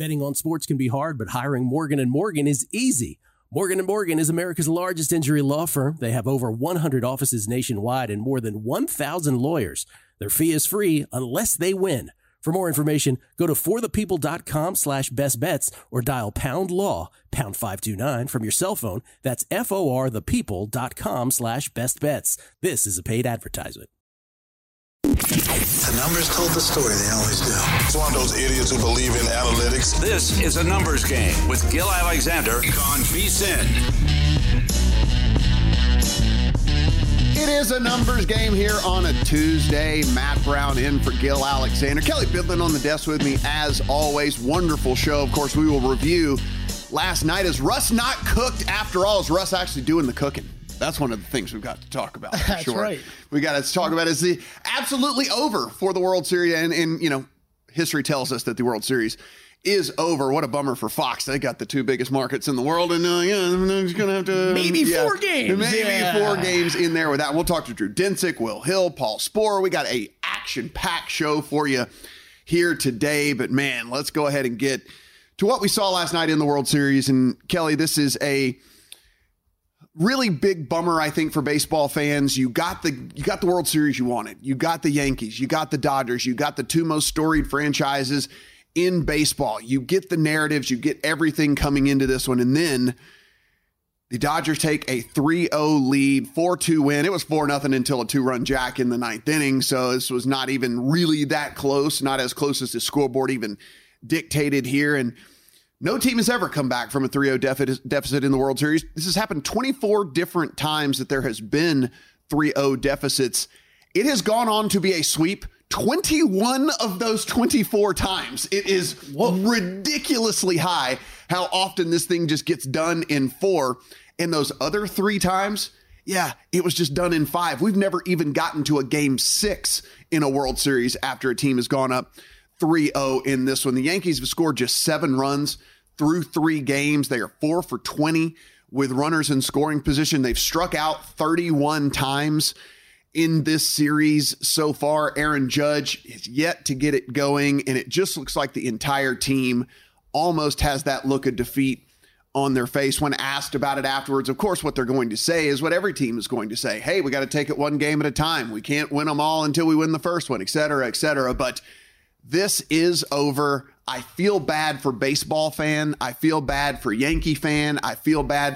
Betting on sports can be hard, but hiring Morgan & Morgan is easy. Morgan & Morgan is America's largest injury law firm. They have over 100 offices nationwide and more than 1,000 lawyers. Their fee is free unless they win. For more information, go to forthepeople.com/bestbets or dial #law, #529 from your cell phone. That's forthepeople.com/bestbets. This is a paid advertisement. The numbers told the story. They always do. It's one of those idiots who believe in analytics. This is a numbers game with Gil Alexander on VSiN. It is a numbers game here on a Tuesday. Matt Brown in for Gil Alexander. Kelly Bidlin on the desk with me as always. Wonderful show. Of course, we will review last night. Is Russ not cooked after all? Is Russ actually doing the cooking? That's one of the things we've got to talk about. That's sure. right. We got to talk about is the absolutely over for the World Series. And, you know, history tells us that the World Series is over. What a bummer for Fox. They got the two biggest markets in the world. And, they're just going to have to... Maybe 4 games. Maybe 4 games in there with that. We'll talk to Drew Dinsick, Will Hill, Paul Sporer. We got a action-packed show for you here today. But, man, let's go ahead and get to what we saw last night in the World Series. And, Kelly, this is a really big bummer, I think, for baseball fans. You got the World Series you wanted. You got the Yankees. You got the Dodgers. You got the two most storied franchises in baseball. You get the narratives. You get everything coming into this one. And then the Dodgers take a 3-0 lead, 4-2 win. It was 4-0 until a 2-run jack in the 9th inning. So this was not even really that close, not as close as the scoreboard even dictated here. And no team has ever come back from a 3-0 deficit in the World Series. This has happened 24 different times that there has been 3-0 deficits. It has gone on to be a sweep 21 of those 24 times. It is ridiculously high how often this thing just gets done in 4. And those other 3 times, yeah, it was just done in 5. We've never even gotten to a game 6 in a World Series after a team has gone up 3-0 in this one. The Yankees have scored just 7 runs through 3 games. They are 4 for 20 with runners in scoring position. They've struck out 31 times in this series so far. Aaron Judge is yet to get it going, and it just looks like the entire team almost has that look of defeat on their face. When asked about it afterwards, of course, what they're going to say is what every team is going to say. Hey, we got to take it one game at a time. We can't win them all until we win the first one, et cetera, et cetera. But this is over. I feel bad for baseball fan. I feel bad for Yankee fan. I feel bad.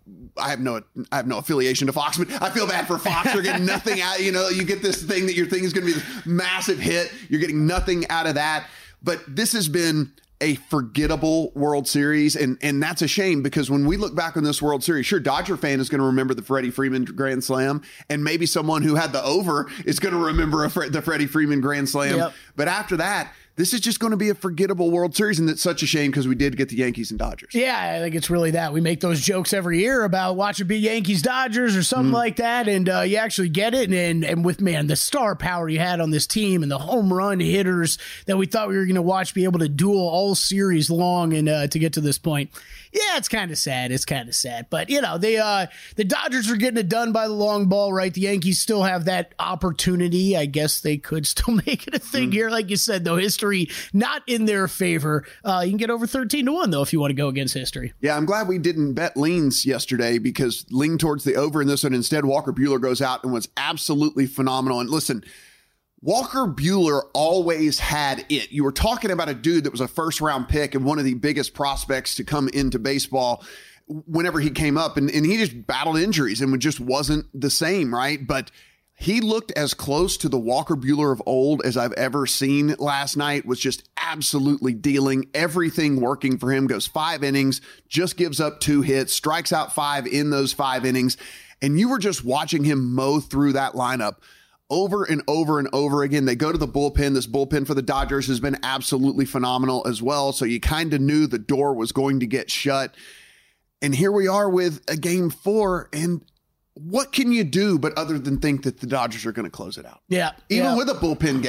I have no affiliation to Fox, but I feel bad for Fox. They're getting nothing out. You know, you get this thing that your thing is going to be this massive hit. You're getting nothing out of that. But this has been a forgettable World Series, and that's a shame, because when we look back on this World Series, sure, Dodger fan is going to remember the Freddie Freeman Grand Slam, and maybe someone who had the over is going to remember the Freddie Freeman Grand Slam. Yep. But after that, this is just going to be a forgettable World Series, and it's such a shame because we did get the Yankees and Dodgers. Yeah, I think it's really that. We make those jokes every year about watch it be Yankees-Dodgers or something like that, and you actually get it. And with, man, the star power you had on this team and the home run hitters that we thought we were going to watch be able to duel all series long and to get to this point. Yeah, it's kind of sad. It's kind of sad. But, you know, the Dodgers are getting it done by the long ball, right? The Yankees still have that opportunity. I guess they could still make it a thing here. Like you said, though, history not in their favor. You can get over 13-1, though, if you want to go against history. Yeah, I'm glad we didn't bet leans yesterday, because lean towards the over in this one. Instead, Walker Buehler goes out and was absolutely phenomenal. And listen, Walker Buehler always had it. You were talking about a dude that was a first-round pick and one of the biggest prospects to come into baseball whenever he came up, and he just battled injuries and just wasn't the same, right? But he looked as close to the Walker Buehler of old as I've ever seen last night. Was just absolutely dealing, everything working for him. Goes 5 innings, just gives up 2 hits, strikes out 5 in those 5 innings. And you were just watching him mow through that lineup over and over and over again. They go to the bullpen. This bullpen for the Dodgers has been absolutely phenomenal as well. So you kind of knew the door was going to get shut. And here we are with a game 4, and what can you do but other than think that the Dodgers are going to close it out? Yeah. Even with a bullpen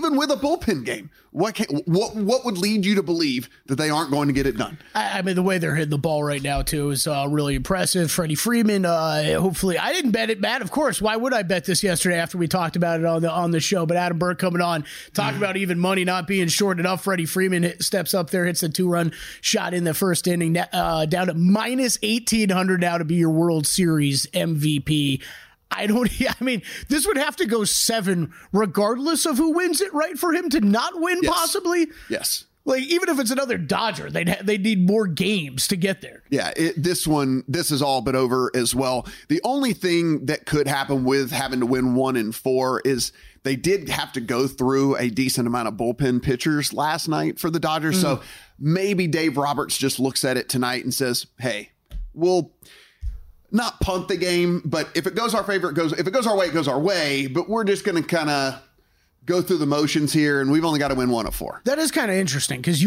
game, what would lead you to believe that they aren't going to get it done? I mean, the way they're hitting the ball right now, too, is really impressive. Freddie Freeman, hopefully, I didn't bet it, Matt. Of course, why would I bet this yesterday after we talked about it on the show? But Adam Burke coming on, talking about even money not being short enough. Freddie Freeman steps up there, hits the 2-run shot in the first inning, down to minus 1,800 now to be your World Series MVP. I mean, this would have to go 7 regardless of who wins it, right? For him to not win, yes. Possibly? Yes. Like, even if it's another Dodger, they'd need more games to get there. Yeah, this is all but over as well. The only thing that could happen with having to win 1 and 4 is they did have to go through a decent amount of bullpen pitchers last night for the Dodgers. So maybe Dave Roberts just looks at it tonight and says, hey, we'll not punt the game, but if it goes our favor, it goes. If it goes our way, it goes our way. But we're just going to kind of go through the motions here, and we've only got to win 1 of 4. That is kind of interesting because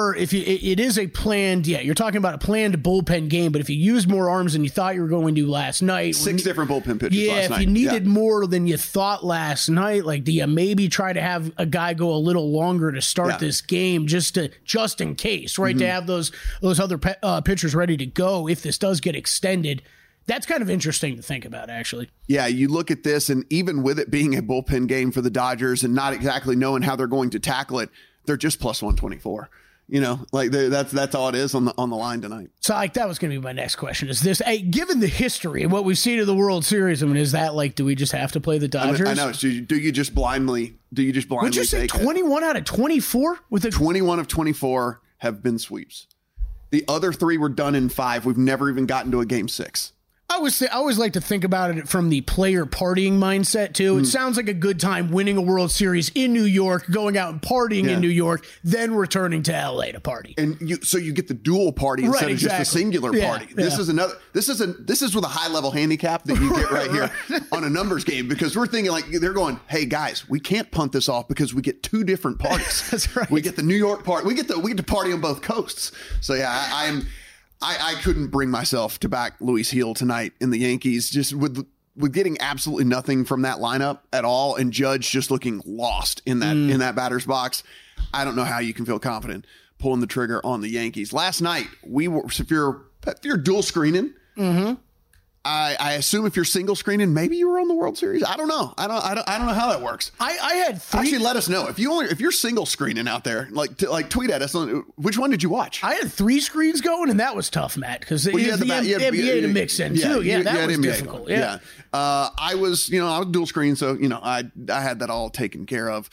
it is a planned, you're talking about a planned bullpen game, but if you used more arms than you thought you were going to last night. 6 different bullpen pitchers last night. If you needed more than you thought last night, like, do you maybe try to have a guy go a little longer to start this game just in case, right? To have those other pitchers ready to go if this does get extended. That's kind of interesting to think about, actually. Yeah, you look at this, and even with it being a bullpen game for the Dodgers and not exactly knowing how they're going to tackle it, they're just plus 124. You know, like that's all it is on the line tonight. So, like, that was going to be my next question. Is this, given the history and what we've seen in the World Series? I mean, is that like, do we just have to play the Dodgers? I know. So do you just blindly? Would you say 21 out of 24 with 21 of 24 have been sweeps. The other 3 were done in 5. We've never even gotten to a game 6. I always like to think about it from the player partying mindset, too. It sounds like a good time winning a World Series in New York, going out and partying in New York, then returning to L.A. to party. And so you get the dual party instead of just a singular party. This is with a high-level handicap that you get right here on a numbers game, because we're thinking, like, they're going, hey, guys, we can't punt this off because we get 2 different parties. That's right. We get the New York party. We get to party on both coasts. So, yeah, I couldn't bring myself to back Luis Gil tonight in the Yankees, just with getting absolutely nothing from that lineup at all, and Judge just looking lost in that batter's box. I don't know how you can feel confident pulling the trigger on the Yankees. Last night, if you're dual screening, I assume if you're single screening, maybe you were on the World Series. I don't know. I don't know how that works. I had 3. Actually, let us know if you're single screening out there. Like tweet at us. Which one did you watch? I had 3 screens going, and that was tough, Matt, because you had the NBA to mix in too. Yeah, that was difficult. Yeah. I was dual screen, so I had that all taken care of.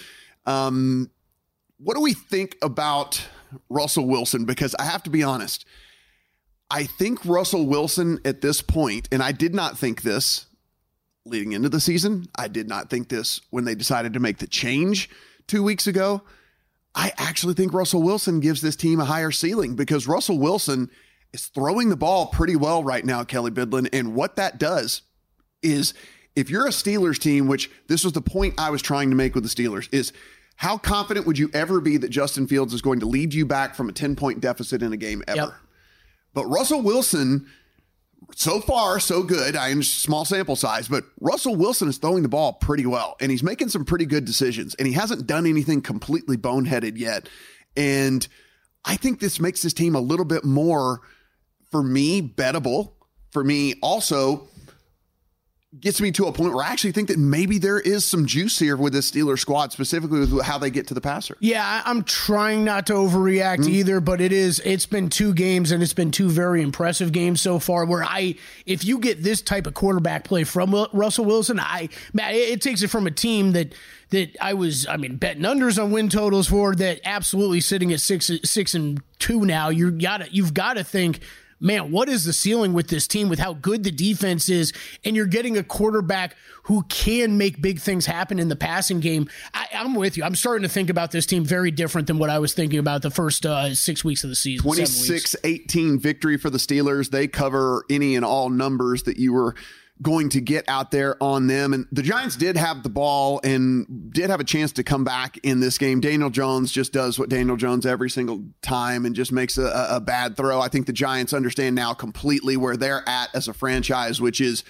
What do we think about Russell Wilson? Because I have to be honest. I think Russell Wilson at this point, and I did not think this leading into the season. I did not think this when they decided to make the change 2 weeks ago. I actually think Russell Wilson gives this team a higher ceiling, because Russell Wilson is throwing the ball pretty well right now, Kelly Bidlin. And what that does is, if you're a Steelers team, which this was the point I was trying to make with the Steelers, is how confident would you ever be that Justin Fields is going to lead you back from a 10-point deficit in a game ever? Yep. But Russell Wilson, so far, so good. Small sample size, but Russell Wilson is throwing the ball pretty well, and he's making some pretty good decisions, and he hasn't done anything completely boneheaded yet. And I think this makes this team a little bit more, for me, bettable. For me, also gets me to a point where I actually think that maybe there is some juice here with this Steelers squad, specifically with how they get to the passer. Yeah, I'm trying not to overreact either, but it's been 2 games, and it's been 2 very impressive games so far, where if you get this type of quarterback play from Russell Wilson, Matt, it takes it from a team that I was betting unders on win totals for, that absolutely sitting at 6-2 now. You've got to think, man, what is the ceiling with this team with how good the defense is? And you're getting a quarterback who can make big things happen in the passing game. I'm with you. I'm starting to think about this team very different than what I was thinking about the first 6 weeks of the season. 26-18 victory for the Steelers. They cover any and all numbers that you were going to get out there on them. And the Giants did have the ball and did have a chance to come back in this game. Daniel Jones just does what Daniel Jones every single time and just makes a bad throw. I think the Giants understand now completely where they're at as a franchise, which is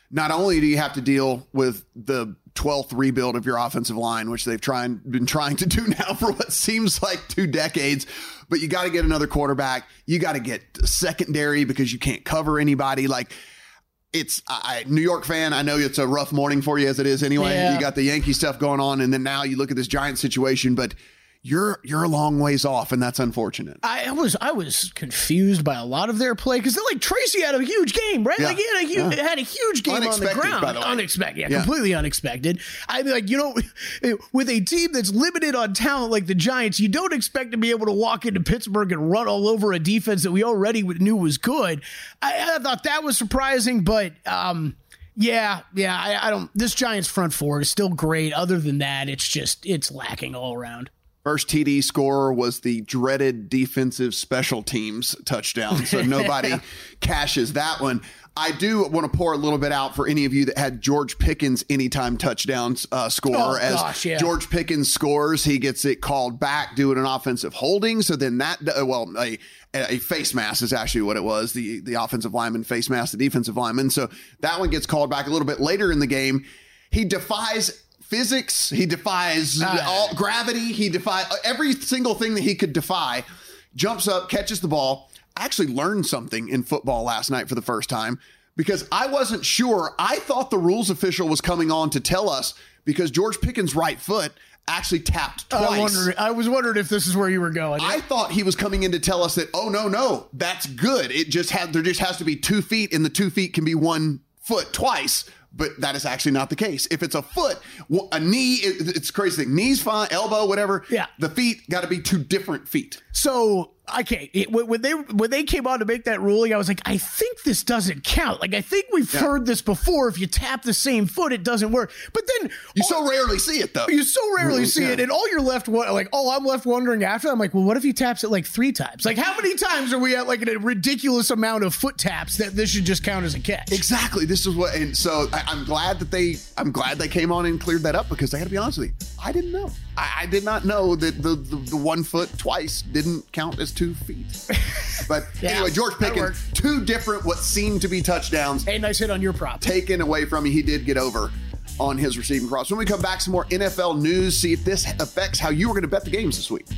not only do you have to deal with the 12th rebuild of your offensive line, which they've been trying to do now for what seems like 2 decades, but you got to get another quarterback. You got to get secondary because you can't cover anybody. Like, it's New York fan. I know it's a rough morning for you as it is anyway. Yeah. You got the Yankee stuff going on, and then now you look at this Giants situation, but you're a long ways off, and that's unfortunate. I was confused by a lot of their play because like Tracy had a huge game, right? Yeah. Like he had a huge game Unexpected, on the ground. by the way. Unexpected, completely unexpected. I mean, like, with a team that's limited on talent like the Giants, you don't expect to be able to walk into Pittsburgh and run all over a defense that we already knew was good. I thought that was surprising, but I don't. This Giants front four is still great. Other than that, it's lacking all around. First TD scorer was the dreaded defensive special teams touchdown, so nobody cashes that one. I do want to pour a little bit out for any of you that had George Pickens anytime touchdowns score. George Pickens scores, he gets it called back doing an offensive holding. So then a face mask is actually what it was. The offensive lineman face mask the defensive lineman. So that one gets called back a little bit later in the game. He defies physics. He defies all gravity. He defies every single thing that he could defy. Jumps up, catches the ball. I actually learned something in football last night for the first time because I wasn't sure. I thought the rules official was coming on to tell us because George Pickens' right foot actually tapped twice. I was wondering if this is where you were going. I thought he was coming in to tell us that, oh, no, that's good. There just has to be 2 feet, and the 2 feet can be 1 foot twice. But that is actually not the case. If it's a foot, a knee, it's a crazy thing. Knees fine, elbow, whatever. Yeah. The feet got to be 2 different feet. So, okay, when they came on to make that ruling, I was like, I think this doesn't count. Like, I think we've heard this before. If you tap the same foot, it doesn't work. But then you so rarely see it, though. You so rarely see it, and all I'm left wondering after. I'm like, well, what if he taps it like 3 times? Like, how many times are we at like a ridiculous amount of foot taps that this should just count as a catch? Exactly. This is what, and so I'm glad they came on and cleared that up because I got to be honest with you, I didn't know. I did not know that the 1 foot twice didn't count as 2 feet. But anyway, George Pickens, 2 different what seemed to be touchdowns. Hey, nice hit on your prop. Taken away from him. He did get over on his receiving cross. When we come back, some more NFL news, see if this affects how you were going to bet the games this week.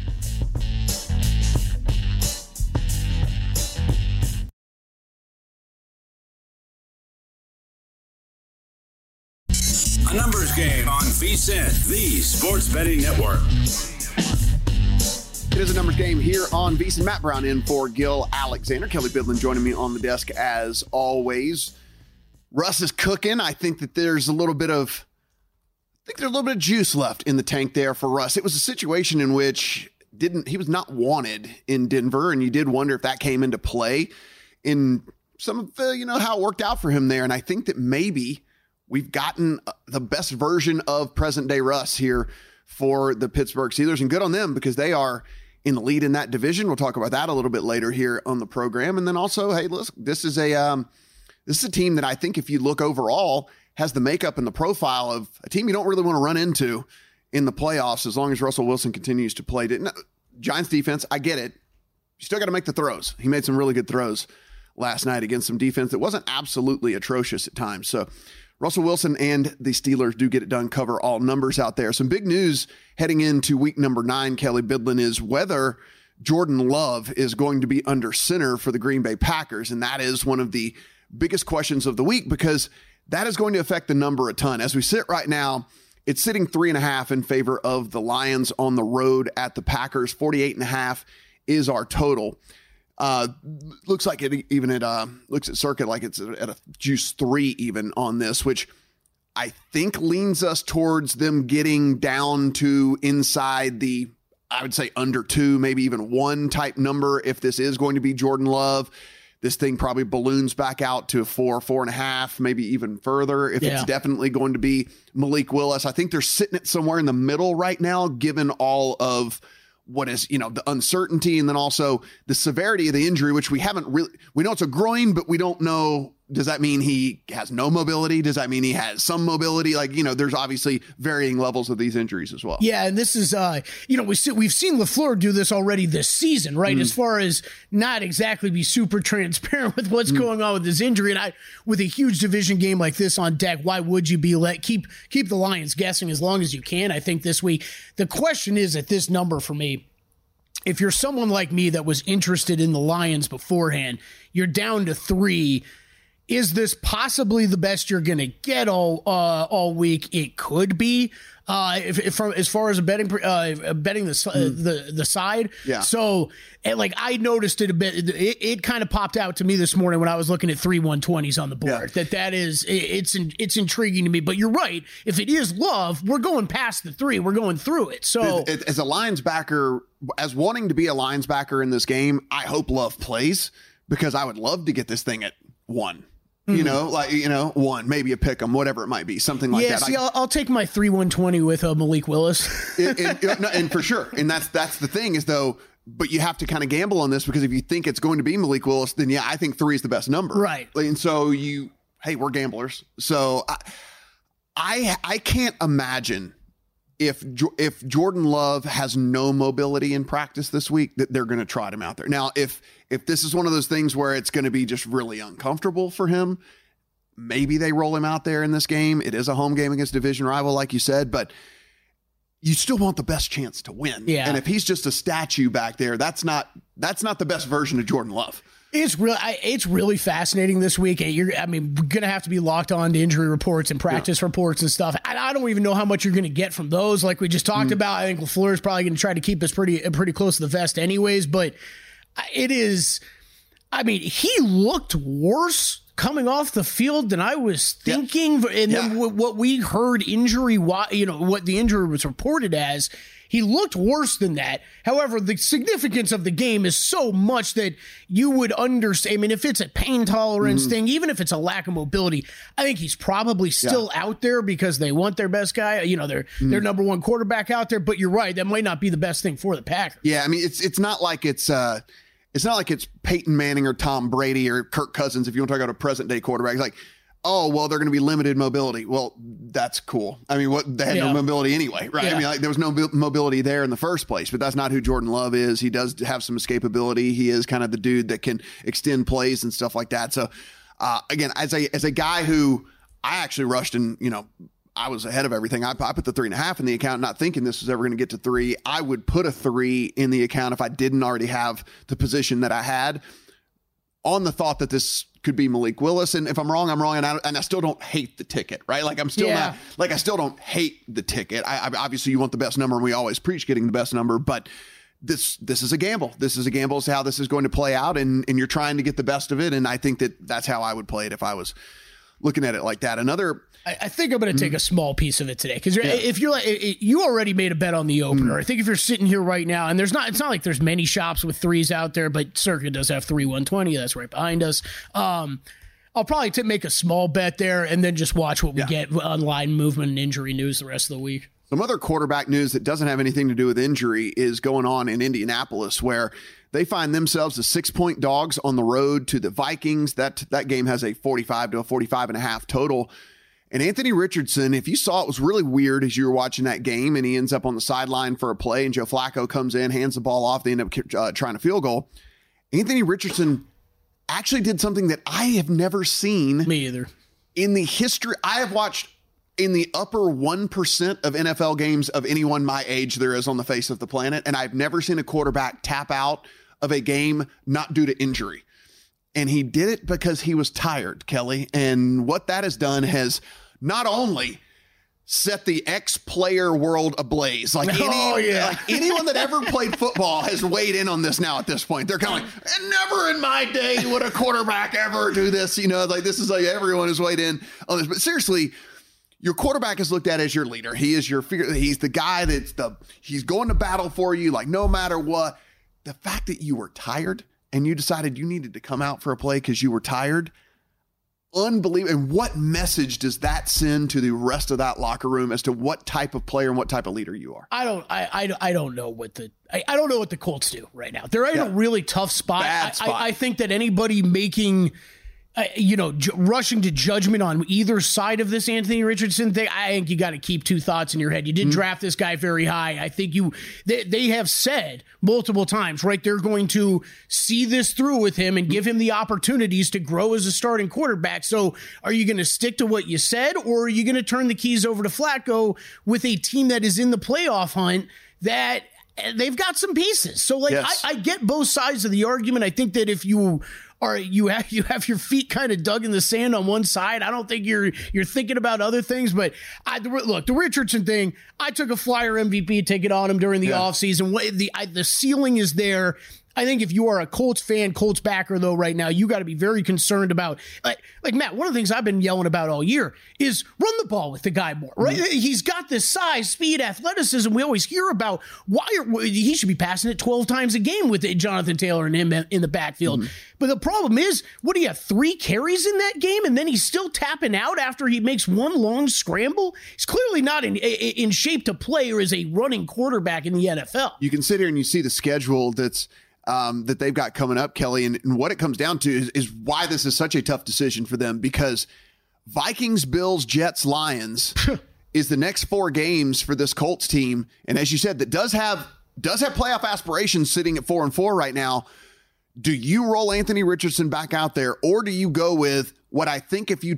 A numbers game on VSiN, the sports betting network. It is a numbers game here on VSiN. Matt Brown in for Gil Alexander. Kelly Bidlin joining me on the desk as always. Russ is cooking. I think that there's a little bit of juice left in the tank there for Russ. It was a situation in which he was not wanted in Denver, and you did wonder if that came into play in some of the, how it worked out for him there. And I think that maybe we've gotten the best version of present day Russ here for the Pittsburgh Steelers, and good on them because they are in the lead in that division. We'll talk about that a little bit later here on the program. And then also, hey, listen, this is a team that I think if you look overall has the makeup and the profile of a team you don't really want to run into in the playoffs as long as Russell Wilson continues to play. Giants defense, I get it. You still got to make the throws. He made some really good throws last night against some defense that wasn't absolutely atrocious at times. So Russell Wilson and the Steelers do get it done, cover all numbers out there. Some big news heading into week number 9, Kelly Bidlin, is whether Jordan Love is going to be under center for the Green Bay Packers. And that is one of the biggest questions of the week because that is going to affect the number a ton. As we sit right now, it's sitting 3.5 in favor of the Lions on the road at the Packers. 48.5 is our total. Looks like it even looks at Circuit like it's at a juice 3 even on this, which I think leans us towards them getting down to inside the, I would say under 2, maybe even 1 type number. If this is going to be Jordan Love, this thing probably balloons back out to 4, 4.5, maybe even further. If it's definitely going to be Malik Willis, I think they're sitting it somewhere in the middle right now, given all of what is, the uncertainty and then also the severity of the injury, which we know it's a groin, but we don't know Does that mean he has no mobility? Does that mean he has some mobility? Like, there's obviously varying levels of these injuries as well. Yeah, and this is, we've seen LaFleur do this already this season, right? As far as not exactly be super transparent with what's going on with his injury. And with a huge division game like this on deck, why would you be keep the Lions guessing as long as you can? I think this week, the question is at this number for me, if you're someone like me that was interested in the Lions beforehand, you're down to 3. Is this possibly the best you're going to get all week? It could be. As far as betting the side. Yeah. So, I noticed it a bit. It kind of popped out to me this morning when I was looking at 3 120s on the board. Yeah. It's intriguing to me. But you're right. If it is Love, we're going past the 3. We're going through it. So, as a Lions backer, as wanting to be a Lions backer in this game, I hope Love plays because I would love to get this thing at 1. 1, maybe a pick 'em, whatever it might be, something like that. Yeah, I'll take my 3 120 with Malik Willis. and for sure. And that's the thing is, though, but you have to kind of gamble on this because if you think it's going to be Malik Willis, then I think 3 is the best number. Right. And so we're gamblers. So I can't imagine if Jordan Love has no mobility in practice this week, that they're going to trot him out there. Now, if this is one of those things where it's going to be just really uncomfortable for him, maybe they roll him out there in this game. It is a home game against a division rival, like you said, but you still want the best chance to win. Yeah. And if he's just a statue back there, that's not the best version of Jordan Love. It's really fascinating this week. We're going to have to be locked on to injury reports and practice reports and stuff. I don't even know how much you're going to get from those. Like we just talked about, I think LaFleur is probably going to try to keep us pretty close to the vest anyways. But it is, he looked worse coming off the field than I was thinking. Yeah. And then what we heard what the injury was reported as, he looked worse than that. However, the significance of the game is so much that you would understand. If it's a pain tolerance thing, even if it's a lack of mobility, I think he's probably still out there because they want their best guy, their number one quarterback out there. But you're right, that might not be the best thing for the Packers. Yeah, it's not like it's not like it's Peyton Manning or Tom Brady or Kirk Cousins if you want to talk about a present day quarterback. It's like, oh, well, they're going to be limited mobility. Well, that's cool. They had no mobility anyway, right? Yeah. There was no mobility there in the first place, but that's not who Jordan Love is. He does have some escapability. He is kind of the dude that can extend plays and stuff like that. So, again, as a guy who I actually rushed and, I was ahead of everything. I put the 3.5 in the account, not thinking this was ever going to get to 3. I would put a 3 in the account if I didn't already have the position that I had on the thought that this could be Malik Willis. And if I'm wrong, I'm wrong. And I still don't hate the ticket, right? Like I'm still not, like I still don't hate the ticket. I obviously you want the best number and we always preach getting the best number, but this is a gamble. This is a gamble as to how this is going to play out. And you're trying to get the best of it. And I think that's how I would play it if I was looking at it like that. I think I'm going to take a small piece of it today because if you're you already made a bet on the opener. I think if you're sitting here right now, and it's not like there's many shops with 3s out there, but Circa does have 3 120. That's right behind us. I'll probably make a small bet there and then just watch what we get on line movement and injury news the rest of the week. Some other quarterback news that doesn't have anything to do with injury is going on in Indianapolis, where they find themselves as 6-point dogs on the road to the Vikings. That game has a 45 to a 45.5 total. And Anthony Richardson, if you saw it, was really weird as you were watching that game, and he ends up on the sideline for a play, and Joe Flacco comes in, hands the ball off. They end up trying a field goal. Anthony Richardson actually did something that I have never seen. Me either. In the history, I have watched in the upper 1% of NFL games of anyone my age there is on the face of the planet, and I've never seen a quarterback tap out of a game not due to injury. And he did it because he was tired, Kelly. And what that has done has not only set the ex-player world ablaze. Like anyone that ever played football has weighed in on this now at this point. They're kind of like, and never in my day would a quarterback ever do this. This is like everyone has weighed in on this. But seriously, your quarterback is looked at as your leader. He is your figure. He's the guy he's going to battle for you, like no matter what. The fact that you were tired and you decided you needed to come out for a play because you were tired, unbelievable. And what message does that send to the rest of that locker room as to what type of player and what type of leader you are? I don't know what the Colts do right now. They're in a really tough spot. Bad spot. I think that anybody making rushing to judgment on either side of this Anthony Richardson thing. I think you got to keep two thoughts in your head. You did draft this guy very high. I think they have said multiple times, right? They're going to see this through with him and give him the opportunities to grow as a starting quarterback. So are you going to stick to what you said, or are you going to turn the keys over to Flacco with a team that is in the playoff hunt that they've got some pieces? So yes. I get both sides of the argument. I think that if you have your feet kind of dug in the sand on one side, I don't think you're thinking about other things. But look, the Richardson thing, I took a Flyer MVP ticket on him during the offseason. The ceiling is there. I think if you are a Colts fan, Colts backer, though, right now, you got to be very concerned about, like Matt, one of the things I've been yelling about all year is run the ball with the guy more, right? Mm-hmm. He's got this size, speed, athleticism. We always hear about he should be passing it 12 times a game with Jonathan Taylor and him in the backfield. Mm-hmm. But the problem is, what do you have, 3 carries in that game? And then he's still tapping out after he makes one long scramble? He's clearly not in shape to play or as a running quarterback in the NFL. You can sit here and you see the schedule that they've got coming up, Kelly, and what it comes down to is why this is such a tough decision for them, because Vikings, Bills, Jets, Lions is the next 4 games for this Colts team. And as you said, that does have playoff aspirations sitting at 4-4 right now. Do you roll Anthony Richardson back out there, or do you go with what I think if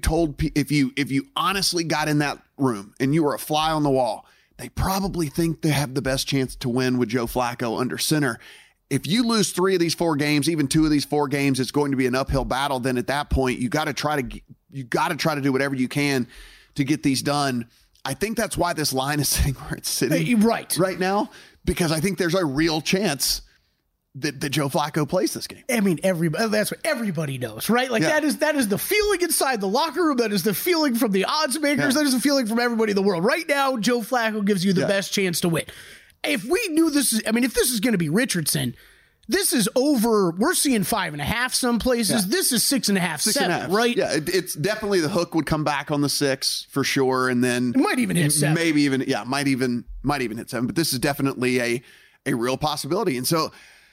you honestly got in that room and you were a fly on the wall, they probably think they have the best chance to win with Joe Flacco under center. If you lose 3 of these 4 games, even 2 of these 4 games, it's going to be an uphill battle. Then at that point, you got to try to do whatever you can to get these done. I think that's why this line is sitting where it's sitting right now, because I think there's a real chance that Joe Flacco plays this game. I mean, that's what everybody knows, right? That is the feeling inside the locker room. That is the feeling from the odds makers. That is the feeling from everybody in the world. Right now, Joe Flacco gives you the best chance to win. If we knew if this is going to be Richardson, this is over. We're seeing 5.5 some places. Yeah. This is 6.5, 7, right? Yeah, it's definitely the hook would come back on the 6 for sure, and then it might even hit 7. Maybe even might even hit 7. But this is definitely a real possibility, and so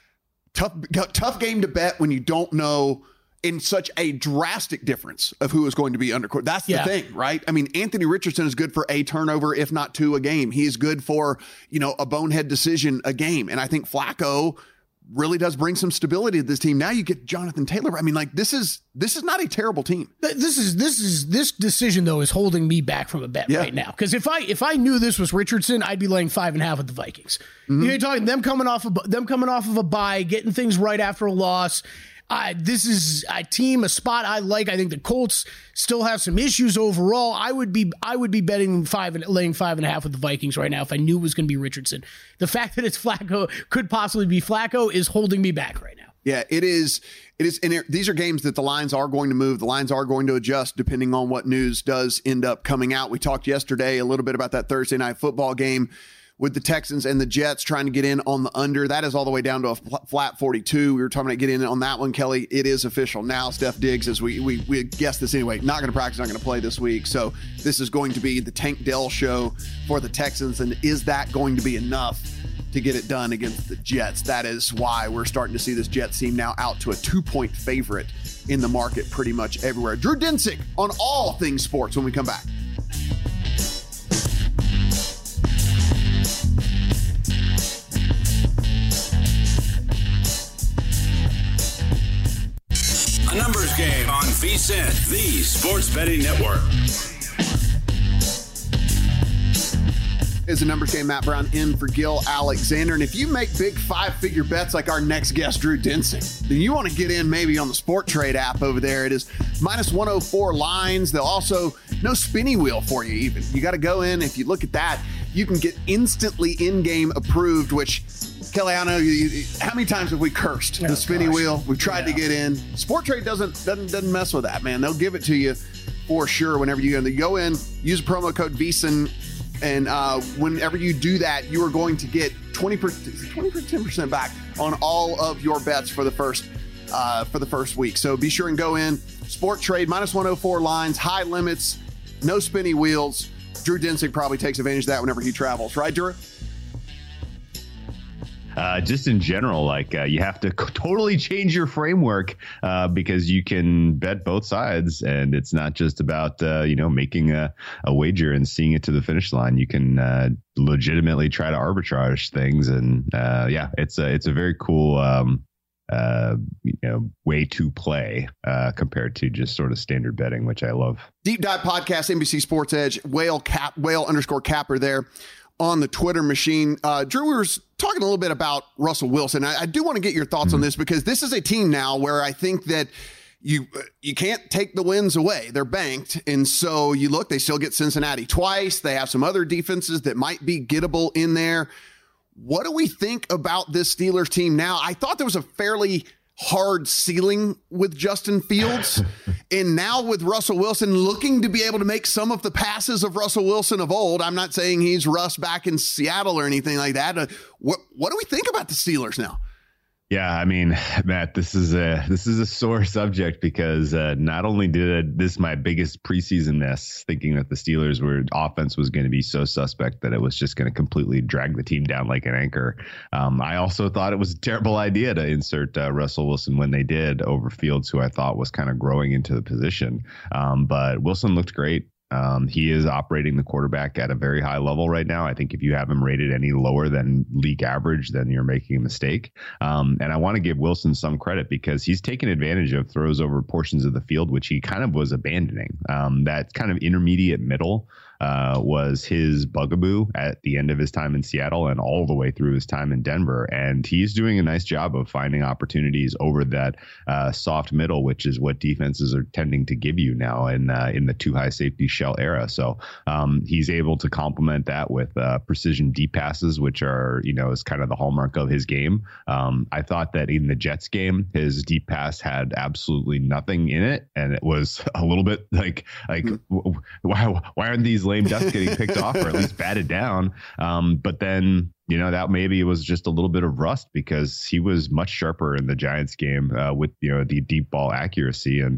tough game to bet when you don't know in such a drastic difference of who is going to be under court. That's the thing, right? I mean, Anthony Richardson is good for a turnover, if not 2 a game. He is good for, a bonehead decision a game. And I think Flacco really does bring some stability to this team. Now you get Jonathan Taylor. I mean, this is not a terrible team. This decision though is holding me back from a bet right now. Because if I knew this was Richardson, I'd be laying 5.5 with the Vikings. Mm-hmm. You're talking them coming off of a bye, getting things right after a loss. This is a spot I like. I think the Colts still have some issues overall. I would be betting laying 5.5 with the Vikings right now if I knew it was going to be Richardson. The fact that it's Flacco, could possibly be Flacco, is holding me back right now. Yeah, it is. And these are games that the lines are going to move. The lines are going to adjust depending on what news does end up coming out. We talked yesterday a little bit about that Thursday night football game with the Texans and the Jets trying to get in on the under. That is all the way down to a flat 42. We were talking about getting in on that one, Kelly. It is official now. Steph Diggs, as we guessed this anyway, not going to practice, not going to play this week. So this is going to be the Tank Dell show for the Texans. And is that going to be enough to get it done against the Jets? That is why we're starting to see this Jets team now out to a 2-point favorite in the market pretty much everywhere. Drew Dinsick on all things sports when we come back. A numbers game on VSiN, the sports betting network. Is a numbers game. Matt Brown in for Gil Alexander. And if you make big 5-figure bets like our next guest, Drew Dinsick, then you want to get in maybe on the Sport Trade app over there. It is -104 lines. They'll also, no spinny wheel for you even. You got to go in. If you look at that, you can get instantly in-game approved, which, Kelly, I know how many times have we cursed the spinny wheel? We've tried to get in. Sport Trade doesn't mess with that, man. They'll give it to you for sure whenever you go in. Use promo code VSiN, and whenever you do that, you are going to get 10% back on all of your bets for the first week. So be sure and go in. Sport Trade, -104 lines, high limits, no spinny wheels. Drew Dinsick probably takes advantage of that whenever he travels, right, Drew? just in general, like you have to totally change your framework because you can bet both sides, and it's not just about making a wager and seeing it to the finish line. You can legitimately try to arbitrage things, and it's a very cool way to play compared to just sort of standard betting, which I love. Deep Dive Podcast, NBC Sports Edge, whale_capper there on the Twitter machine. Drew, we were talking a little bit about Russell Wilson. I do want to get your thoughts on this, because this is a team now where I think that you can't take the wins away. They're banked. And so you look, they still get Cincinnati twice. They have some other defenses that might be gettable in there. What do we think about this Steelers team now? I thought there was a fairly hard ceiling with Justin Fields. And now with Russell Wilson looking to be able to make some of the passes of Russell Wilson of old. I'm not saying he's Russ back in Seattle or anything like that. What do we think about the Steelers now? Yeah, I mean, Matt, this is a sore subject, because not only did this my biggest preseason miss, thinking that the Steelers' offense was going to be so suspect that it was just going to completely drag the team down like an anchor. I also thought it was a terrible idea to insert Russell Wilson when they did over Fields, who I thought was kind of growing into the position. But Wilson looked great. He is operating the quarterback at a very high level right now. I think if you have him rated any lower than league average, then you're making a mistake. And I want to give Wilson some credit, because he's taken advantage of throws over portions of the field, which he kind of was abandoning. That kind of intermediate middle was his bugaboo at the end of his time in Seattle and all the way through his time in Denver. And he's doing a nice job of finding opportunities over that soft middle, which is what defenses are tending to give you now in the too high safety shell era. So he's able to complement that with precision deep passes, which are, is kind of the hallmark of his game. I thought that in the Jets game, his deep pass had absolutely nothing in it. And it was a little bit like why aren't these lame ducks getting picked off, or at least batted down? But then, that maybe was just a little bit of rust, because he was much sharper in the Giants game with, the deep ball accuracy and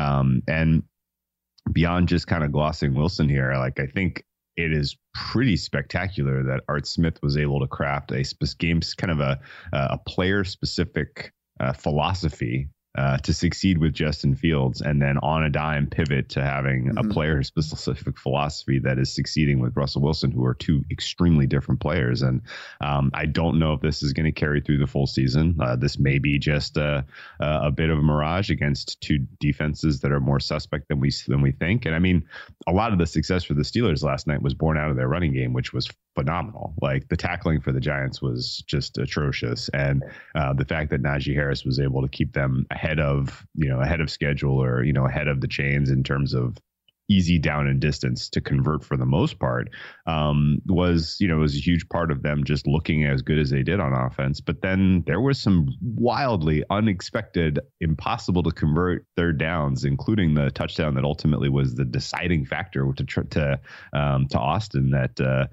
beyond just kind of glossing Wilson here. Like, I think it is pretty spectacular that Art Smith was able to craft a kind of a player specific philosophy to succeed with Justin Fields, and then on a dime pivot to having a player-specific philosophy that is succeeding with Russell Wilson, who are two extremely different players. And I don't know if this is going to carry through the full season. This may be just a bit of a mirage against two defenses that are more suspect than we think. And I mean, a lot of the success for the Steelers last night was born out of their running game, which was phenomenal. Like, the tackling for the Giants was just atrocious, and the fact that Najee Harris was able to keep them ahead of schedule, or ahead of the chains in terms of easy down and distance to convert for the most part, was a huge part of them just looking as good as they did on offense. But then there was some wildly unexpected, impossible to convert third downs, including the touchdown that ultimately was the deciding factor to Austin that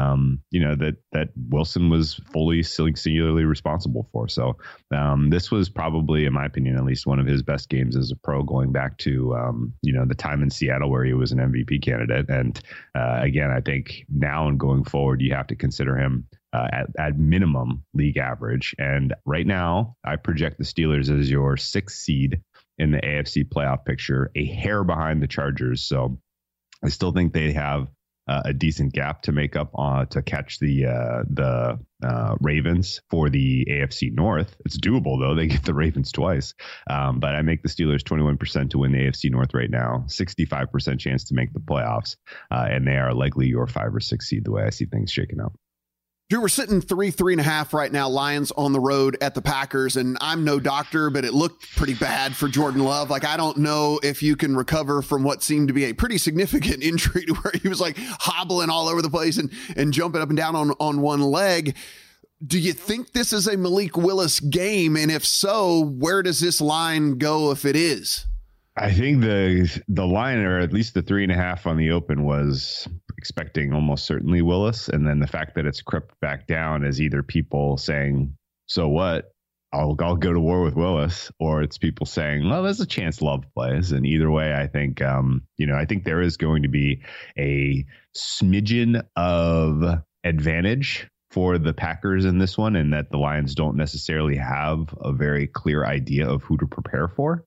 Wilson was fully singularly responsible for. So this was probably, in my opinion, at least one of his best games as a pro, going back to the time in Seattle where he was an MVP candidate. And again, I think now and going forward, you have to consider him at minimum league average. And right now, I project the Steelers as your 6th seed in the AFC playoff picture, a hair behind the Chargers. So I still think they have a decent gap to make up to catch the Ravens for the AFC North. It's doable, though. They get the Ravens twice. But I make the Steelers 21% to win the AFC North right now, 65% chance to make the playoffs. And they are likely your 5 or 6 seed the way I see things shaking out. Drew, we're sitting 3.5 right now, Lions on the road at the Packers, and I'm no doctor, but it looked pretty bad for Jordan Love. Like, I don't know if you can recover from what seemed to be a pretty significant injury to where he was like hobbling all over the place and jumping up and down on one leg. Do you think this is a Malik Willis game? And if so, where does this line go if it is? I think the line, or at least the 3.5 on the open, was expecting almost certainly Willis. And then the fact that it's crept back down is either people saying, so what? I'll go to war with Willis, or it's people saying, well, there's a chance Love plays. And either way, I think, I think there is going to be a smidgen of advantage for the Packers in this one, and that the Lions don't necessarily have a very clear idea of who to prepare for.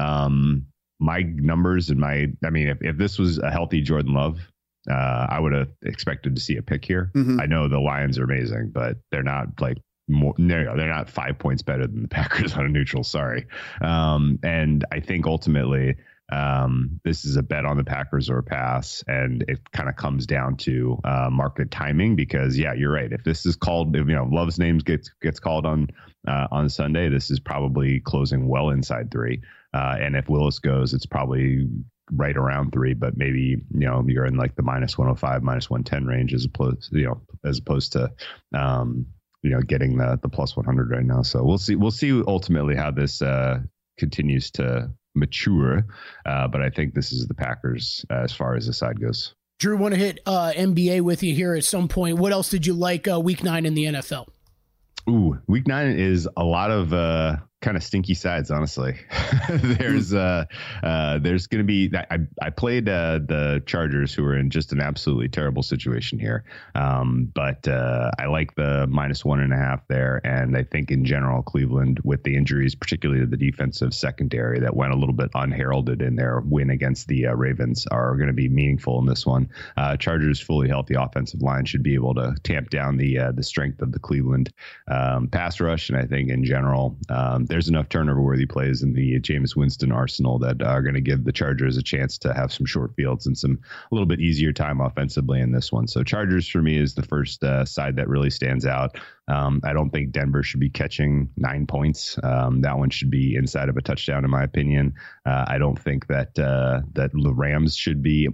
My numbers and if this was a healthy Jordan Love, I would have expected to see a pick here. Mm-hmm. I know the Lions are amazing, but they're not they're not 5 points better than the Packers on a neutral. Sorry. And I think ultimately this is a bet on the Packers or a pass. And it kind of comes down to market timing, because you're right. If this is called, Love's name gets called on Sunday, this is probably closing well inside 3. And if Willis goes, it's probably right around 3, but maybe, you're in like the -105, -110 range as opposed to, getting the +100 right now. So we'll see ultimately how this continues to mature. But I think this is the Packers as far as the side goes. Drew, want to hit NBA with you here at some point. What else did you like week 9 in the NFL? Ooh, week 9 is a lot of kind of stinky sides, honestly. There's going to be I played the Chargers, who are in just an absolutely terrible situation here. But I like the -1.5 there. And I think in general, Cleveland, with the injuries, particularly to the defensive secondary that went a little bit unheralded in their win against the Ravens, are going to be meaningful in this one. Chargers fully healthy offensive line should be able to tamp down the strength of the Cleveland pass rush. And I think in general, there's enough turnover-worthy plays in the Jameis Winston arsenal that are going to give the Chargers a chance to have some short fields and a little bit easier time offensively in this one. So Chargers for me is the first side that really stands out. I don't think Denver should be catching 9 points. That one should be inside of a touchdown, in my opinion. I don't think that the Rams should be.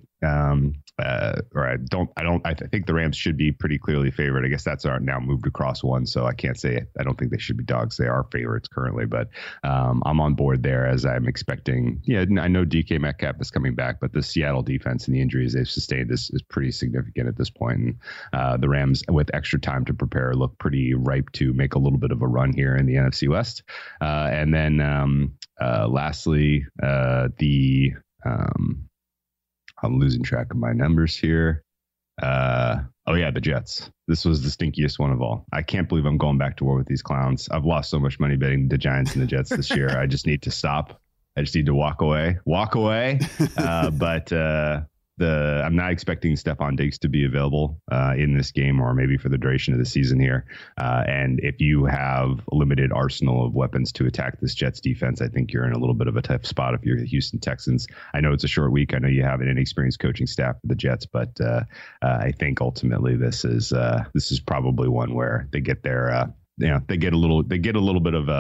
I think the Rams should be pretty clearly favored. I guess that's now moved across one, so I can't say it. I don't think they should be dogs. They are favorites currently, but I'm on board there, as I'm expecting. Yeah, I know DK Metcalf is coming back, but the Seattle defense and the injuries they've sustained is pretty significant at this point. And the Rams, with extra time to prepare, look pretty ripe to make a little bit of a run here in the NFC West. And then lastly, I'm losing track of my numbers here. The Jets. This was the stinkiest one of all. I can't believe I'm going back to war with these clowns. I've lost so much money betting the Giants and the Jets this year. I just need to stop. I just need to walk away. But I'm not expecting Stephon Diggs to be available in this game, or maybe for the duration of the season here. And if you have a limited arsenal of weapons to attack this Jets defense, I think you're in a little bit of a tough spot if you're the Houston Texans. I know it's a short week. I know you have an inexperienced coaching staff for the Jets, but I think ultimately this is probably one where they get their they get a little bit of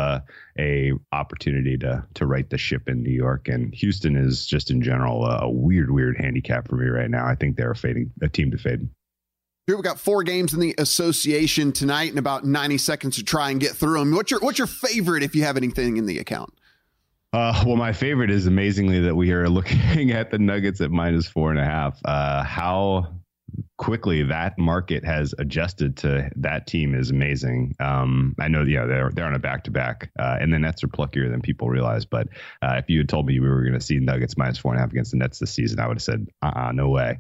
a opportunity to right the ship in New York. And Houston is just in general a weird handicap for me right now. I think they're a team to fade. Here we got 4 games in the association tonight and about 90 seconds to try and get through them. What's your favorite, if you have anything in the account? Well, my favorite is amazingly that we are looking at the Nuggets at -4.5. How quickly that market has adjusted to that team is amazing. I know, they're on a back-to-back, and the Nets are pluckier than people realize. But if you had told me we were going to see Nuggets -4.5 against the Nets this season, I would have said, no way.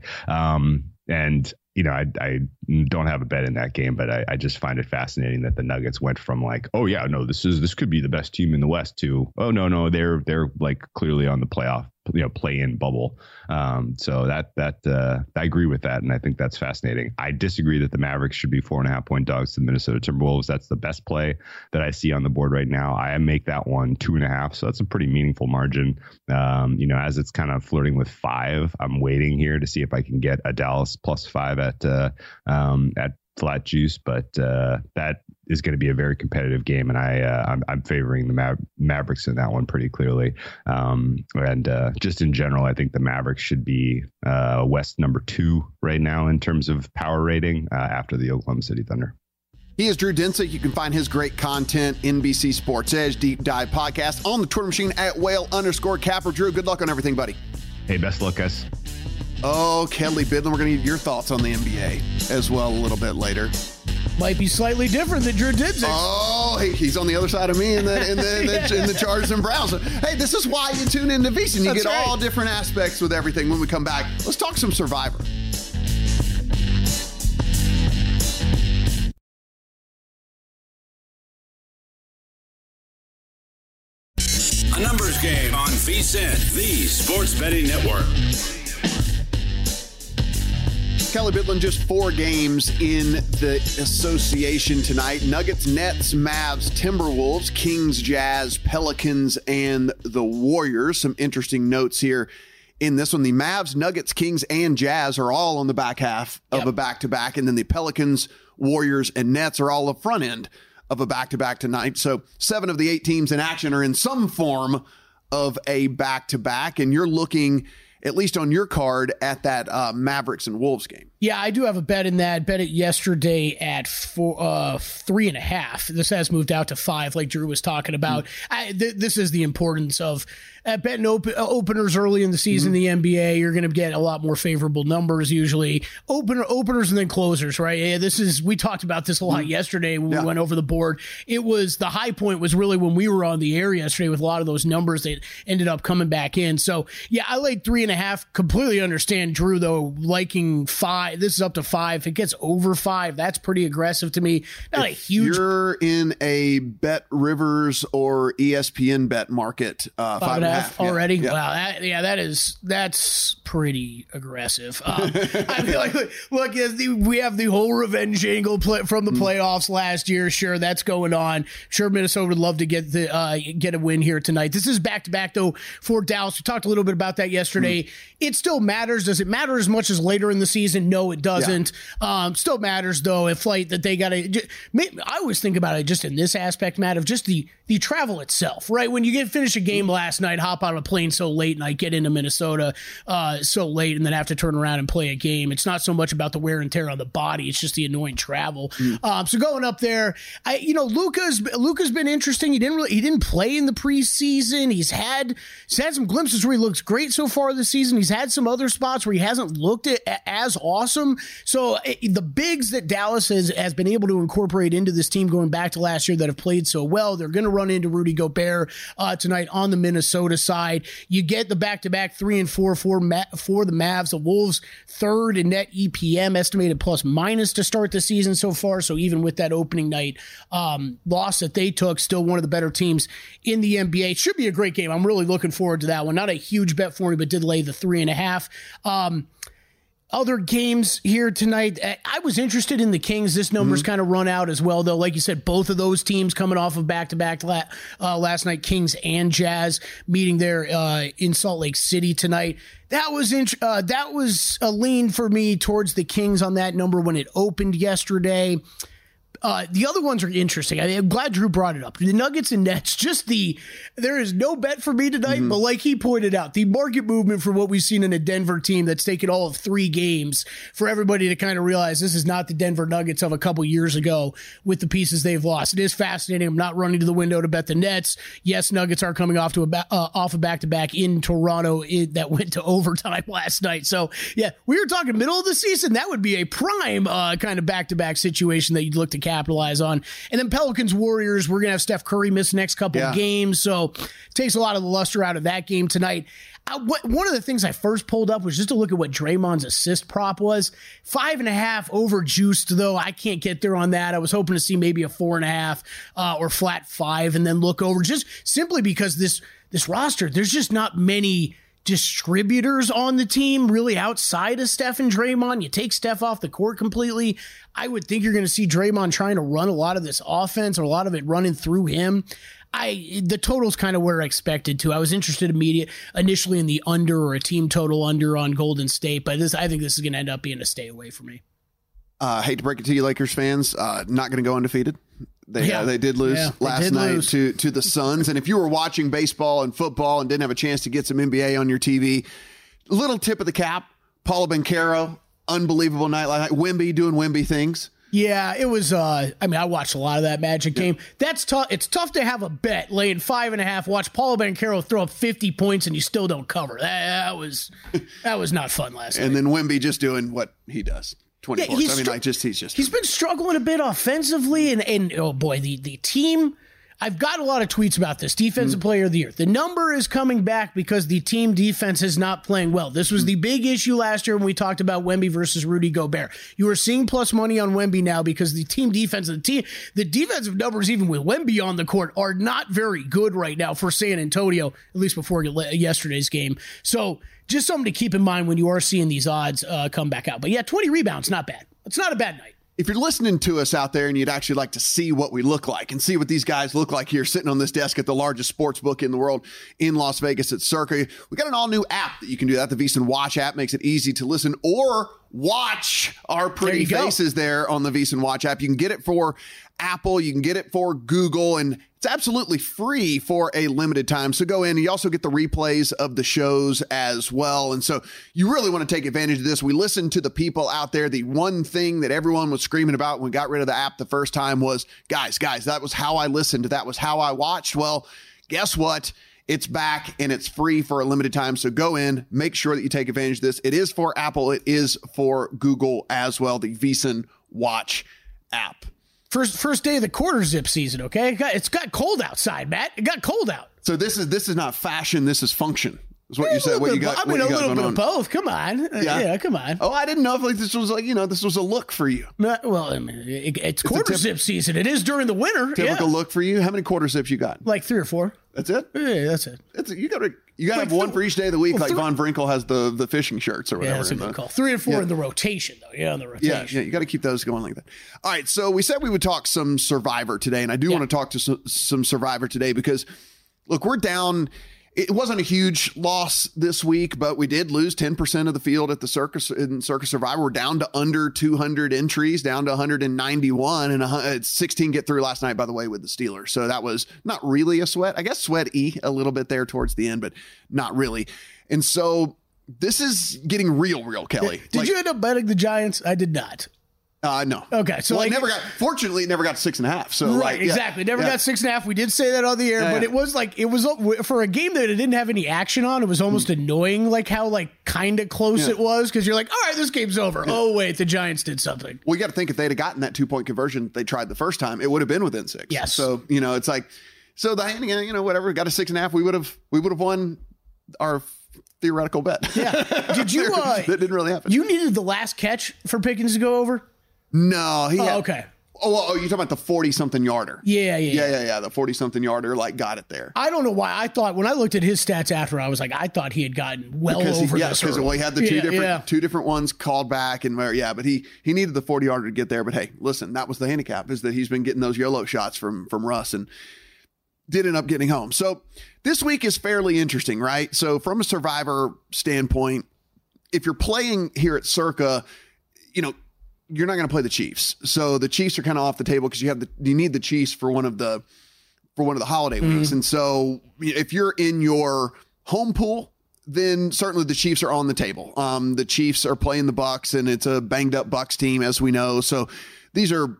And I don't have a bet in that game, but I just find it fascinating that the Nuggets went from this could be the best team in the West to, no, they're like clearly on the playoff, play-in bubble. So that I agree with that, and I think that's fascinating. I disagree that the Mavericks should be 4.5-point dogs to the Minnesota Timberwolves. That's the best play that I see on the board right now. I make that one 2.5, so that's a pretty meaningful margin. As it's kind of flirting with 5, I'm waiting here to see if I can get a Dallas +5 at flat juice, but that is going to be a very competitive game, and I'm favoring the Mavericks in that one pretty clearly. And just in general, I think the Mavericks should be West number 2 right now in terms of power rating after the Oklahoma City Thunder. He is Drew Dinsick. You can find his great content, NBC Sports Edge Deep Dive Podcast, on the Twitter machine at @whale_capper. Drew, good luck on everything, buddy. Hey, best luck, guys. Oh, Kelly Bidlin, we're going to need your thoughts on the NBA as well a little bit later. Might be slightly different than Drew Dinsick. Oh, he's on the other side of me in the Chargers and Browns. Hey, this is why you tune into VSiN. You get all different aspects with everything. When we come back, let's talk some Survivor. The Numbers Game on VSiN, the Sports Betting Network. Kelly Bidlin, just 4 games in the association tonight. Nuggets, Nets, Mavs, Timberwolves, Kings, Jazz, Pelicans, and the Warriors. Some interesting notes here in this one. The Mavs, Nuggets, Kings, and Jazz are all on the back half of a back-to-back. And then the Pelicans, Warriors, and Nets are all the front end of a back-to-back tonight. So 7 of the 8 teams in action are in some form of a back-to-back. And you're looking, at least on your card, at that Mavericks and Wolves game. Yeah, I do have a bet in that. Bet it yesterday at 3.5. This has moved out to 5, like Drew was talking about. This is the importance of betting openers early in the season. The NBA, you're going to get a lot more favorable numbers usually. Openers and then closers, right? Yeah, we talked about this a lot yesterday when we went over the board. It was the high point was really when we were on the air yesterday with a lot of those numbers that ended up coming back in. So yeah, I like 3.5. Completely understand Drew though liking 5. This is up to 5. If it gets over 5, that's pretty aggressive to me. Not a huge. You're in a Bet Rivers or ESPN bet market. 5.5 already. Yeah. Wow. That's pretty aggressive. I feel like look, we have the whole revenge angle from the playoffs last year. Sure, that's going on. Sure, Minnesota would love to get a win here tonight. This is back to back though for Dallas. We talked a little bit about that yesterday. It still matters. Does it matter as much as later in the season? No, it doesn't. Still matters though. If that they got to. I always think about it just in this aspect, Matt, of just the travel itself, right? When you finish a game last night, hop out of a plane so late, and I get into Minnesota so late, and then have to turn around and play a game. It's not so much about the wear and tear on the body; it's just the annoying travel. So going up there, Luka's been interesting. He didn't play in the preseason. He's had some glimpses where he looks great so far this season. He's had some other spots where he hasn't looked as awesome. So the bigs that Dallas has been able to incorporate into this team going back to last year that have played so well, they're going to run into Rudy Gobert tonight on the Minnesota side. You get the back-to-back 3 and 4 for the Mavs. The Wolves 3rd in net EPM, estimated plus-minus to start the season so far. So even with that opening night loss that they took, still one of the better teams in the NBA. Should be a great game. I'm really looking forward to that one. Not a huge bet for me, but did lay the 3.5. Other games here tonight, I was interested in the Kings. This number's kind of run out as well, though. Like you said, both of those teams coming off of back-to-back last night, Kings and Jazz meeting there in Salt Lake City tonight. That was a lean for me towards the Kings on that number when it opened yesterday. The other ones are interesting. I'm glad Drew brought it up. The Nuggets and Nets, there is no bet for me tonight, but like he pointed out, the market movement for what we've seen in a Denver team that's taken all of 3 games for everybody to kind of realize this is not the Denver Nuggets of a couple years ago with the pieces they've lost. It is fascinating. I'm not running to the window to bet the Nets. Yes, Nuggets are coming off a back-to-back in Toronto that went to overtime last night. So, yeah, we were talking middle of the season. That would be a prime kind of back-to-back situation that you'd look to capitalize on. And then Pelicans Warriors, we're going to have Steph Curry miss the next couple of games, so it takes a lot of the luster out of that game tonight. One of the things I first pulled up was just to look at what Draymond's assist prop was. 5.5 over juiced, though. I can't get there on that. I was hoping to see maybe a 4.5 or flat 5 and then look over, just simply because this roster, there's just not many distributors on the team really outside of Steph and Draymond. You take Steph off the court completely, I would think you're going to see Draymond trying to run a lot of this offense, or a lot of it running through him. The total's kind of where I expected to. I was interested initially in the under, or a team total under on Golden State, but I think this is going to end up being a stay away for me. Hate to break it to you, Lakers fans, not going to go undefeated. They did lose last night to the Suns. And if you were watching baseball and football and didn't have a chance to get some NBA on your TV, little tip of the cap, Paolo Banchero, unbelievable night last night. Wemby doing Wemby things. Yeah, it was, I watched a lot of that Magic game. That's tough. It's tough to have a bet laying 5.5, watch Paolo Banchero throw up 50 points and you still don't cover. That was not fun last night. And then Wemby just doing what he does. 24. He's been struggling a bit offensively, and oh boy, the team. I've got a lot of tweets about this. Defensive player of the year. The number is coming back because the team defense is not playing well. This was the big issue last year when we talked about Wemby versus Rudy Gobert. You are seeing plus money on Wemby now because the team defense, the defensive numbers, even with Wemby on the court, are not very good right now for San Antonio, at least before yesterday's game. So just something to keep in mind when you are seeing these odds come back out. But yeah, 20 rebounds, not bad. It's not a bad night. If you're listening to us out there and you'd actually like to see what we look like and see what these guys look like here sitting on this desk at the largest sports book in the world in Las Vegas at Circa, we got an all new app that you can do that. The VSiN Watch app makes it easy to listen or watch our pretty faces there on the VSiN Watch app. You can get it for Apple, you can get it for Google, and it's absolutely free for a limited time. So go in. You also get the replays of the shows as well. And so you really want to take advantage of this. We listened to the people out there. The one thing that everyone was screaming about when we got rid of the app the first time was, guys, that was how I listened. That was how I watched. Well, guess what? It's back and it's free for a limited time. So go in, make sure that you take advantage of this. It is for Apple. It is for Google as well. The VSiN Watch app. First day of the quarter zip season, okay? It's got cold outside, Matt. It got cold out. So this is not fashion. This is function. Is what you said. What you got? I mean, a little bit of both. Come on. Yeah, come on. Oh, I didn't know if this was this was a look for you. Well, I mean, it's quarter zip season. It is during the winter. Typical look for you. How many quarter zips you got? Like 3 or 4. That's it? Yeah, that's it. You got to have one for each day of the week, like Von Brinkle has the fishing shirts or whatever. Yeah, that's a good call. 3 or 4 in the rotation, though. Yeah, in the rotation. Yeah, you got to keep those going like that. All right, so we said we would talk some Survivor today, and I do want to talk to some Survivor today because, look, we're down. It wasn't a huge loss this week, but we did lose 10% of the field at the Circa Survivor. We're down to under 200 entries, down to 191, and 16 get through last night, by the way, with the Steelers. So that was not really a sweat. I guess sweaty a little bit there towards the end, but not really. And so this is getting real, Kelly. Did you end up betting the Giants? I did not. No. Okay. So fortunately, it never got 6.5. So right, exactly. Never got 6.5. We did say that on the air, but it was for a game that it didn't have any action on. It was almost annoying, like how kind of close it was. Cause you're like, all right, this game's over. Yeah. Oh wait, the Giants did something. Well, you got to think if they'd have gotten that 2-point conversion they tried the first time, it would have been within 6. Yes. So, it's like, so the whatever, got a 6.5. We would have won our theoretical bet. Yeah. Did you, that didn't really happen. You needed the last catch for Pickens to go over? No, okay. Oh, you're talking about the 40-something yarder. Yeah. The 40-something yarder, got it there. I don't know why. I thought when I looked at his stats after, I was like, I thought he had gotten over this. Because he had the two different ones called back, and but he needed the 40-yarder to get there. But hey, listen, that was the handicap, is that he's been getting those YOLO shots from Russ and did end up getting home. So this week is fairly interesting, right? So from a Survivor standpoint, if you're playing here at Circa, you're not going to play the Chiefs. So the Chiefs are kind of off the table because you need the Chiefs for one of the holiday weeks. And so if you're in your home pool, then certainly the Chiefs are on the table. The Chiefs are playing the Bucs, and it's a banged up Bucs team, as we know. So these are,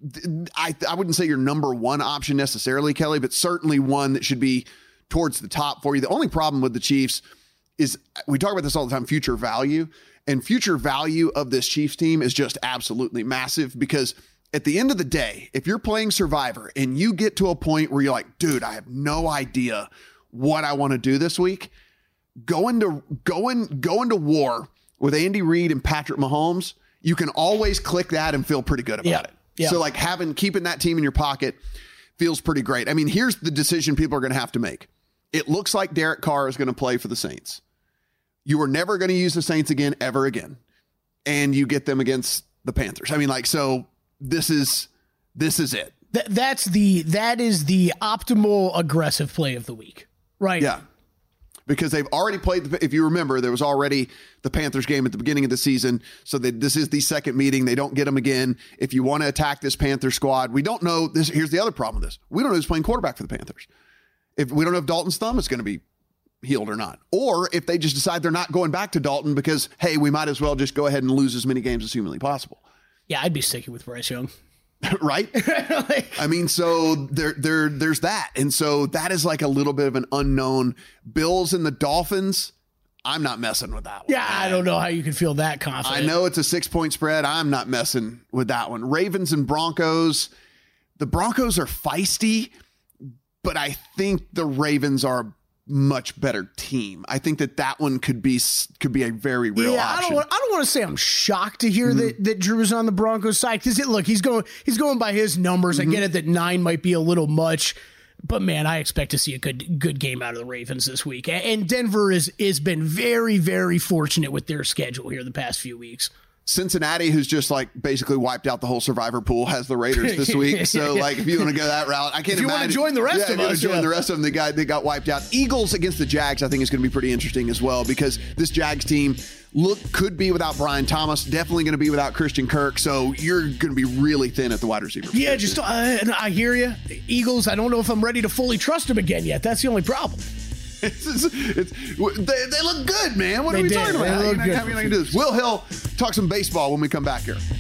I wouldn't say your number one option necessarily, Kelly, but certainly one that should be towards the top for you. The only problem with the Chiefs is, we talk about this all the time, future value. And future value of this Chiefs team is just absolutely massive, because at the end of the day, if you're playing Survivor and you get to a point where you're like, dude, I have no idea what I want to do this week, go into war with Andy Reid and Patrick Mahomes, you can always click that and feel pretty good about it. Yeah. So keeping that team in your pocket feels pretty great. I mean, here's the decision people are going to have to make. It looks like Derek Carr is going to play for the Saints. You are never going to use the Saints again, ever again. And you get them against the Panthers. I mean, so this is it. That is the optimal aggressive play of the week, right? Yeah. Because they've already played, if you remember, there was already the Panthers game at the beginning of the season. So this is the second meeting. They don't get them again. If you want to attack this Panther squad, we don't know this. Here's the other problem with this. We don't know who's playing quarterback for the Panthers. If we don't know if Dalton's thumb is going to be healed or not, or if they just decide they're not going back to Dalton because, hey, we might as well just go ahead and lose as many games as humanly possible. Yeah, I'd be sticking with Bryce Young. Right? I mean, so there's that. And so that is a little bit of an unknown. Bills and the Dolphins, I'm not messing with that one. Yeah, I don't know how you can feel that confident. I know it's a 6-point spread. I'm not messing with that one. Ravens and Broncos. The Broncos are feisty, but I think the Ravens are a much better team. I think that one could be a very real option. I don't want to say I'm shocked to hear that Drew is on the Broncos side, because he's going by his numbers. I get it that 9 might be a little much, but man, I expect to see a good game out of the Ravens this week. And Denver has been very, very fortunate with their schedule here the past few weeks. Cincinnati, who's just like basically wiped out the whole survivor pool, has the Raiders this week. So like, if you want to go that route, I can't imagine. If you want to join the rest of us, join the rest of them, they got wiped out. Eagles against the Jags, I think is going to be pretty interesting as well, because this Jags team could be without Brian Thomas, definitely going to be without Christian Kirk. So you're going to be really thin at the wide receiver. Yeah, I hear you. Eagles, I don't know if I'm ready to fully trust them again yet. That's the only problem. They look good, man. What are we talking about? How are you going to do this? Will Hill talk some baseball when we come back here.